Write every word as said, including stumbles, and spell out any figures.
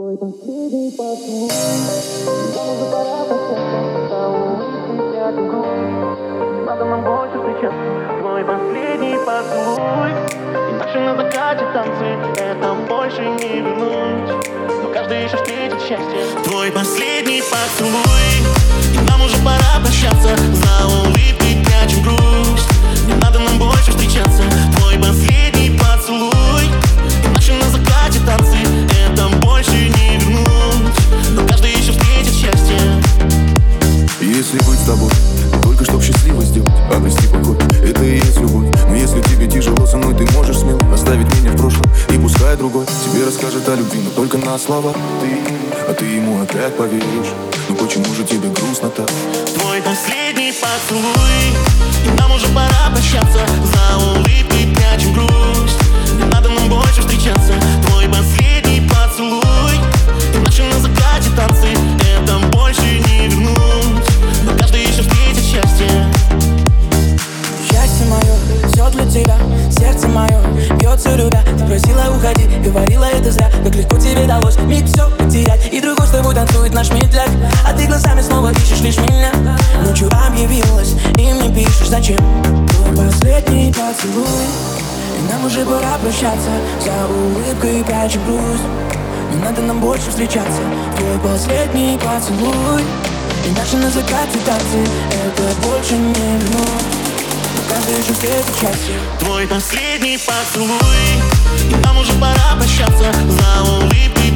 Твой последний поцелуй. Нам уже пора прощаться, за улыбкой прячем грусть. Не надо нам больше встречаться. Твой последний поцелуй. И наши на закате танцы, это больше не вернуть. Но каждый еще встретит счастье. Твой последний поцелуй. И нам уже пора прощаться, за улыбкой прячем грусть. Не надо нам больше встречаться. Твой последний поцелуй. И наши на закате танцы, это больше не вернуть. Но каждый еще встретит счастье. Если быть с тобой, только чтоб счастливо сделать, обрести покой, это и есть любовь. Но если тебе тяжело со мной, ты можешь смело оставить меня в прошлом, и пускай другой тебе расскажет о любви, но только на слова. Ты, а ты ему опять поверишь. Ну почему же тебе грустно так? Твой последний поцелуй. И нам уже пора прощаться, за улыбкой прячем грусть. Не надо нам больше встречаться. Твой последний поцелуй. И наши на закате танцы, это больше не вернуть. Но каждый еще встретит счастье. Счастье мое, все для тебя, сердце мое бьется любя. Ты просила уходи, говорила это зря. Как легко тебе далось миг все потерять. И другой с тобой танцует наш медляк. А ты глазами снова ищешь лишь меня. Ночью объявилась и мне пишешь зачем. Твой последний поцелуй. И нам уже пора прощаться, за улыбкой прячем грусть. Не надо нам больше встречаться. Твой последний поцелуй. И наши на закате танцы, это больше не вернуть. Каждый еще встретит счастье. Твой последний поцелуй. И нам уже пора прощаться, за улыбкой